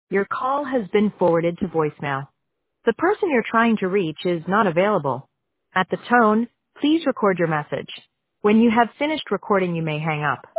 Your call has been forwarded to voicemail. The person you're trying to reach is not available. At the tone, please record your message. When you have finished recording, you may hang up.